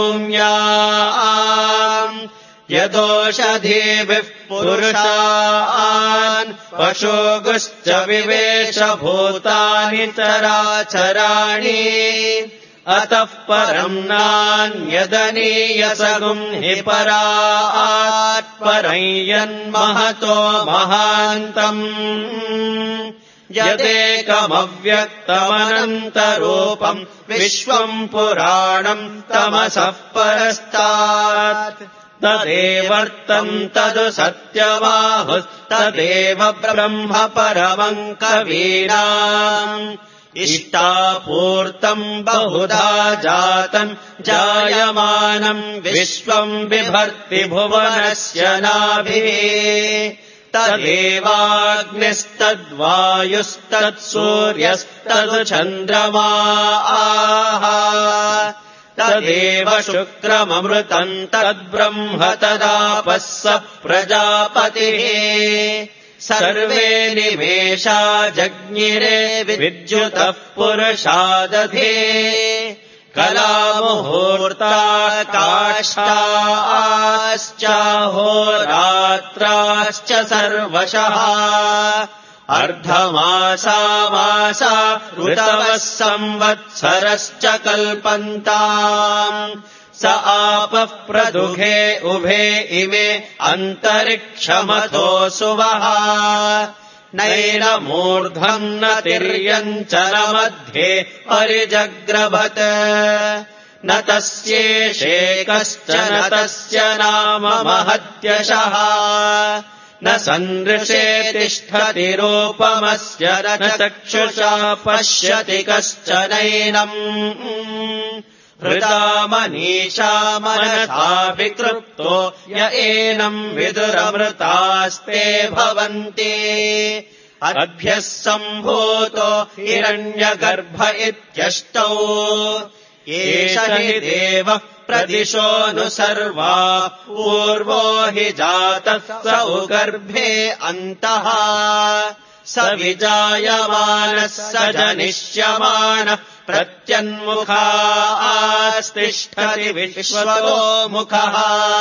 भूम्याम् यदोषधीभिः पुरुषान् पशुगुश्च विवेश भूतानि चराचराणि अतः परम् नान्यदनीयसगुम् हि परात् परम् यन्महतो महान्तम् यदेकमव्यक्तमनन्तरूपम् विश्वम् पुराणम् तमसः परस्तात् तदेवर्तम् तदु सत्यबाहुस्तदेव ब्रह्म परमम् कवीनाम् इष्टापूर्तम् बहुधा जातम् जायमानम् विश्वम् बिभर्ति भुवनस्य नाभिः तदेवाग्निस्तद्वायुस्तत्सूर्यस्तद् चन्द्रमा तदेव शुक्रममृतम् तद्ब्रह्म तदापः स प्रजापतिः सर्वे निमेषा जज्ञिरे विद्युतः पुरुषादधे कलामुहूर्ता काष्ठाश्च होरात्राश्च सर्वशः अर्धमासा मासा ऋतवः संवत्सरश्च कल्पन्ताम् स आपः प्रदुघे उभे इमे अन्तरिक्षमतो सुवः नैनमूर्ध्वम् न तिर्यम् च न मध्ये परिजग्रभत न तस्येषेकश्च न तस्य नाम महत्यशः न सन्दृशे तिष्ठति रूपमस्य न चक्षुषा पश्यति कश्चनैनम् हृदा मनीषा मनसा विकृप्तो य एनम् विदुरमृतास्ते भवन्ति अद्भ्यः सम्भूतो हिरण्यगर्भ इत्यष्टौ एष हि देवः प्रदिशोऽनु सर्वा पूर्वो हि जातः स उगर्भे अन्तः स विजायमानः स जनिष्यमानः प्रत्यन्मुखास्तिष्ठति विश्वतो मुखः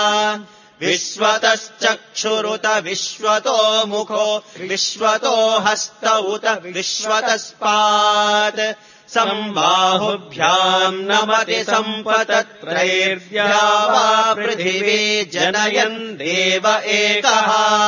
विश्वतश्चक्षुरुत विश्वतो मुखो विश्वतो हस्त उत विश्वतस्पात् सम्बाहुभ्याम् नमति सम्पतत्रैर्या वा पृथिवी जनयन् देव एकः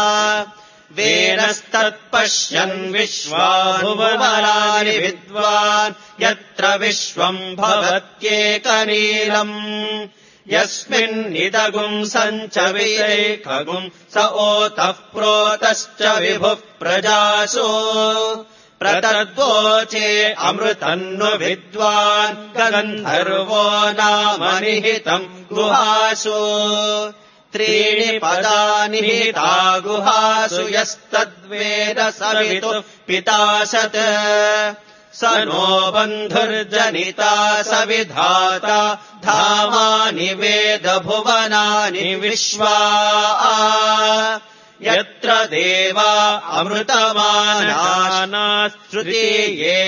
वेनस्तत्पश्यन् विश्वाभुवनानि विद्वान् यत्र विश्वम् भवत्येकनीलम् यस्मिन्निदगुम् सञ्चवितैकगुम् स ओतः प्रोतश्च विभुः प्रजासु प्रतद्वोचे अमृतन्नु विद्वान् गन्धर्वो नाम निहितम् गुहासु त्रीणि पदानि हिता गुहासु यस्तद्वेद सवितुः पिता सत् स नो बन्धुर्जनिता स विधाता धामानि वेद भुवनानि विश्वा यत्र देवा अमृतमानास्तृतीये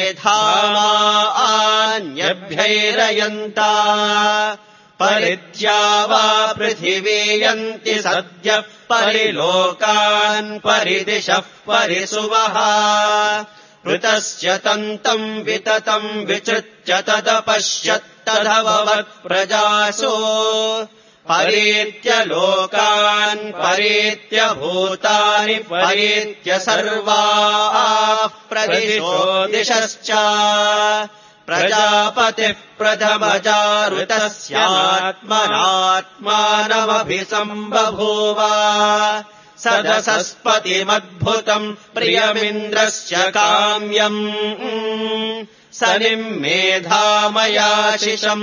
धामान्यभ्यैरयन्ता परिद्या वा पृथिवी यन्ति सद्यः परिलोकान् परिदिशः परिसुवः ऋतस्य तन्तम् विततम् विचृत्य तदपश्यत्तदभवत् प्रजासु परीत्य लोकान् परीत्य भूतानि परीत्य सर्वाः प्रदिशो दिशश्च प्रजापतिः प्रथमजारुतस्यात्मनात्मानमभिसम्बभूव सदसस्पतिमद्भुतम् प्रियमिन्द्रस्य काम्यम् स निम्मेधामयाशिषम्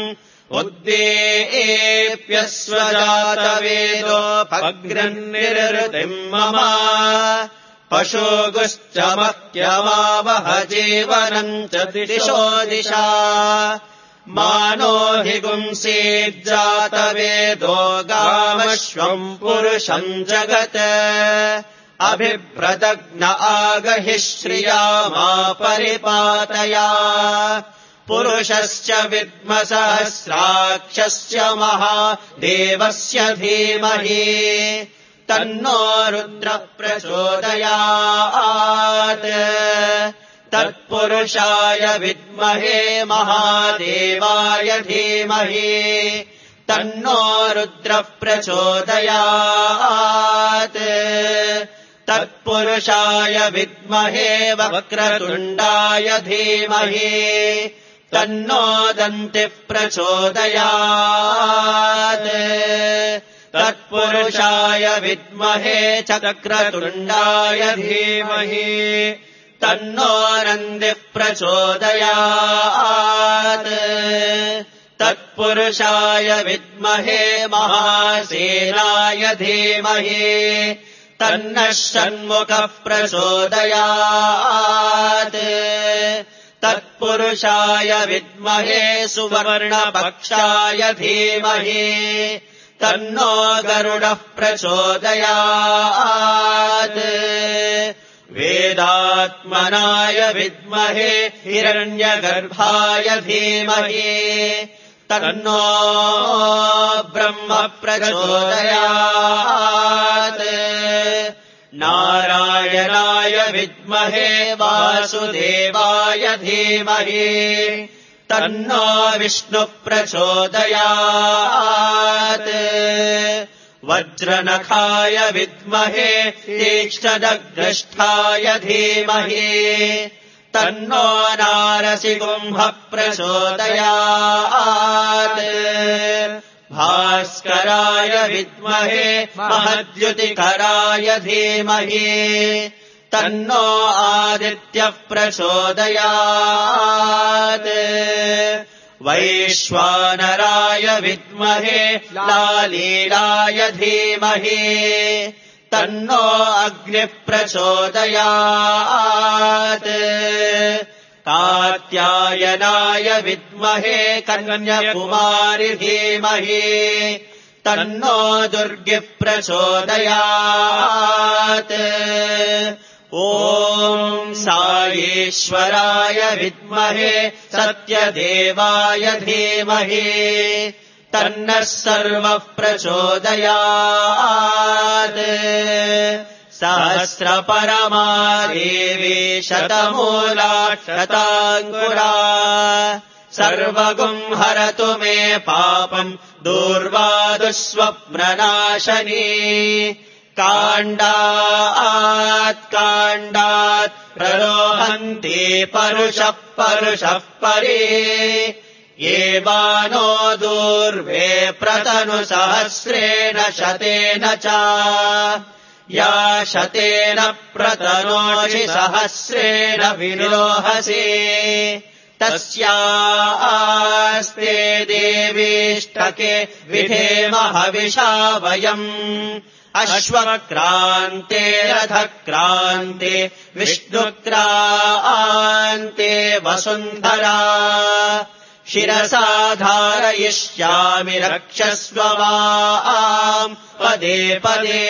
उद्देप्यस्वजातवेदोपग्रन्निरृतिम् मम पशोगुश्च मह्यमावह जीवनम् च दिशो दिशा मानो हि गुंसीज्जातवेदो गामश्वम् पुरुषम् जगत् अभिप्रदग्न आगहि श्रियामा परिपातया पुरुषश्च विद्मसहस्राक्षस्य महादेवस्य धीमहि तन्नो रुद्रः प्रचोदयात् तत्पुरुषाय विद्महे महादेवाय धीमहि तन्नो रुद्रः प्रचोदयात् तत्पुरुषाय विद्महे वक्रतुण्डाय धीमहि तन्नो दन्तिः प्रचोदयात् तत्पुरुषाय विद्महे चक्रतुण्डाय धीमहि तन्नो नन्दिः प्रचोदयात् तत्पुरुषाय विद्महे महासेनाय धीमहि तन्नः षण्मुखः प्रचोदयात् तत्पुरुषाय विद्महे सुवर्णपक्षाय धीमहि तन्नो गरुडः प्रचोदयात् वेदात्मनाय विद्महे हिरण्यगर्भाय धीमहि तन्नो ब्रह्म प्रचोदयात् नारायणाय विद्महे वासुदेवाय धीमहि तन्नो विष्णुः प्रचोदयात् वज्रनखाय विद्महे तीक्ष्णदग्रष्ठाय धीमहि तन्नो नारसिंहः प्रचोदयात् भास्कराय विद्महे महद्युतिकराय धीमहि तन्नो आदित्यः प्रचोदयात् वैश्वानराय विद्महे लालीलाय धीमहि तन्नो अग्निः प्रचोदयात् कात्यायनाय विद्महे कन्याकुमारि धीमहि तन्नो दुर्गिः प्रचोदयात् ॐ साईश्वराय विद्महे सत्यदेवाय धीमहि तन्नः सर्वः प्रचोदयात् सहस्रपरमा देवी शतमूला शताङ्कुरा सर्वगुं हरतु मे पापम् दूर्वादुःस्वप्ननाशनी काण्डात् काण्डात् प्ररोहन्ति परुषः परुषः परि एवानो दूर्वे प्रतनुसहस्रेण शतेन च या शतेन प्रतनोषि सहस्रेण विरोहसि तस्यास्ते देवीष्टके विधेम हविषा वयम् अश्वक्रान्ते रथक्रान्ते विष्णुक्रान्ते वसुन्धरा शिरसा धारयिष्यामि रक्षस्व माम् पदे पदे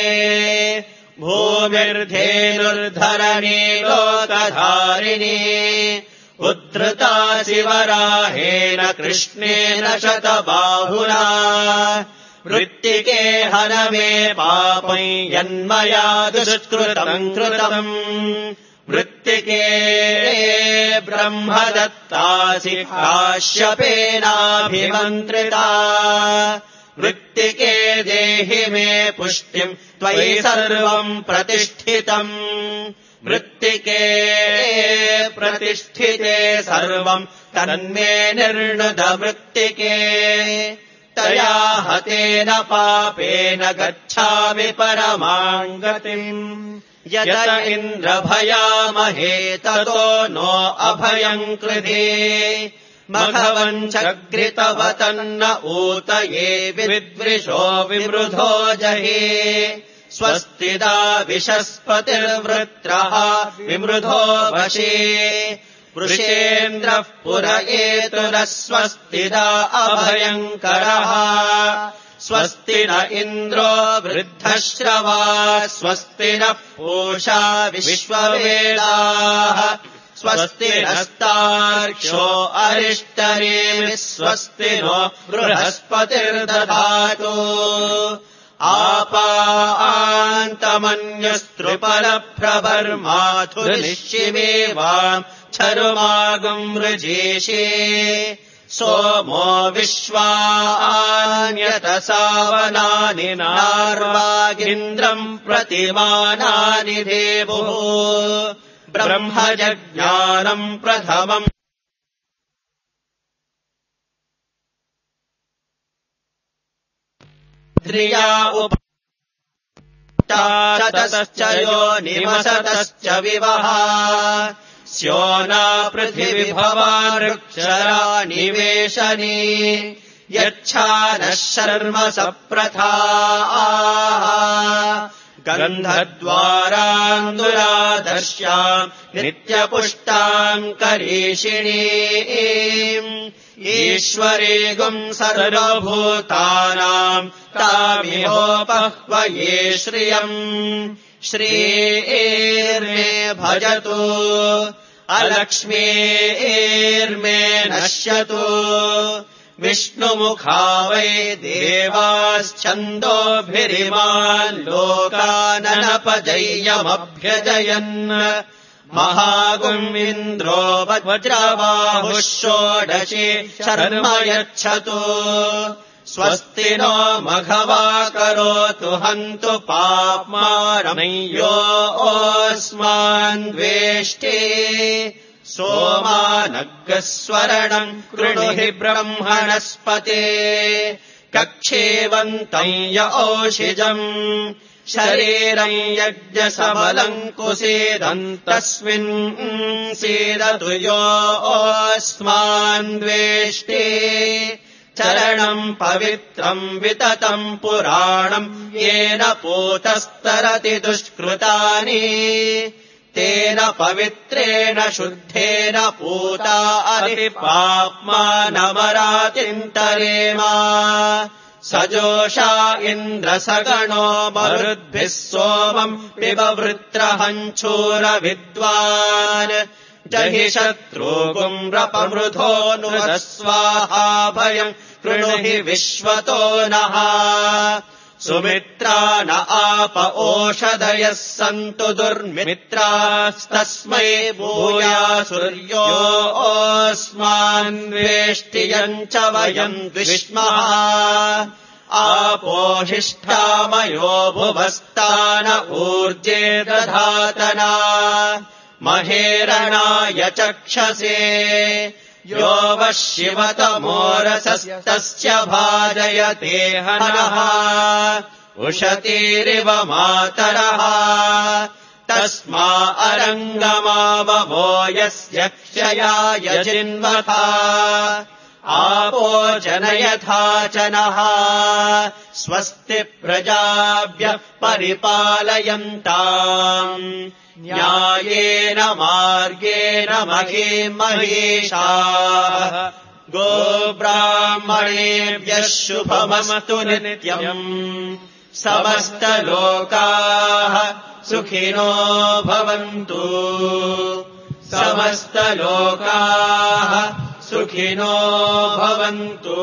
भूमिर्धेनुर्धरणी लोकधारिणी उद्धृता शिवराहेन कृष्णेन शतबाहुना वृत्तिके हनमे पापं यन्मया दुष्कृतम् कृतम् वृत्तिके ब्रह्म दत्तासि काश्यपेनाभिमन्त्रिता वृत्तिके देहि मे पुष्टिम् त्वयि सर्वम् प्रतिष्ठितम् वृत्तिके प्रतिष्ठिते सर्वम् तन्मे निर्णुद वृत्तिके तया हतेन पापेन गच्छामि परमाम् गतिम् यत इन्द्रभयामहे ततो नो अभयम् कृधे मघवम् चग्रितवतन्न ऊतये विद्विषो विमृधो जहे स्वस्तिदा विशस्पतिर्वृत्रः विमृधो वशे वृषेन्द्रः पुरयेतुरः स्वस्तिदा अभयङ्करः स्वस्ति न इन्द्रो वृद्धश्रवा स्वस्ति नः पूषा विश्ववेदाः स्वस्ति नस्तार्क्ष्यो अरिष्टनेमिः स्वस्ति नो बृहस्पतिर्दधातु आपान्तमन्यस्त्रुपलप्रभर्माथु निश्चिमेवाम् चरुमागम् वृजेशे सोमो विश्वान्यतसावनानि नार्वागिन्द्रम् प्रतिमानानि देवुः ब्रह्मजज्ञानम् प्रथमम् ध्रिया उपतश्च यो निमसतश्च विवः स्योना पृथिविभवानृक्षरा निवेशनी यच्छानः शर्म सप्रथाः गन्धद्वारान्दुरादर्श्याम् नित्यपुष्टाम् करीषिणीम् ईश्वरीगुम् सर्वभूतानाम् तामिहोपह्वये श्रियम् श्रीर्मे भजतु अलक्ष्मीर्मे नश्यतु विष्णुमुखा वै देवाश्छन्दोभिरिमान् लोकाननपजय्यमभ्यजयन् महागुम् इन्द्रो वज्रबाहुः षोडशी शर्म यच्छतु स्वस्ति नो मघवा करोतु हन्तु पाप्मारमय्यो ओस्मान् द्वेष्टे सोमानग्स्वरणम् कृणुहि ब्रह्मणस्पते कक्षेवन्तम् य ओषिजम् शरीरम् यज्ञसमलम् कुसीदन्तस्मिन् सीदतु यो ओस्मान् द्वेष्टे चरणम् पवित्रम् विततम् पुराणम् येन पूतस्तरति दुष्कृतानि तेन पवित्रेण शुद्धेन पूता अतिपाप्मानमरातिन्तरेमा सजोषा इन्द्रसगणो मरुद्भिः सोमम् पिब वृत्रहञ्छूरविद्वान् जहि शत्रूगुम्रपमृधो नुरः स्वाहाभयम् कृणुहि विश्वतो नः सुमित्रा न आप ओषधयः सन्तु दुर्मित्रास्तस्मै भूयासुर्यो ओस्मान् वेष्टियम् च वयम् द्विष्मः आपोहिष्ठामयो भुवस्तान ऊर्जे दधातना महेरणाय चक्षसे यो वः शिवतमोरसस्तस्य भाजयते हनः उशतीरिव मातरः तस्मा अरङ्गमाववो यस्य क्षयाय जिन्वथा आपो जनयथा च नः स्वस्ति प्रजाभ्यः परिपालयन्ताम् न्यायेन मार्गेण महीं महिषाः गोब्राह्मणेभ्यः शुभमस्तु नित्यम् समस्तलोकाः सुखिनो भवन्तु समस्तलोकाः सुखिनो भवन्तु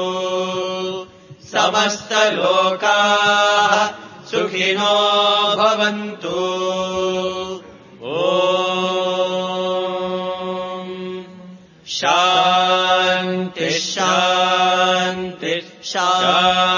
समस्तलोकाः सुखिनो भवन्तु ॐ शान्ति शान्ति शान्ति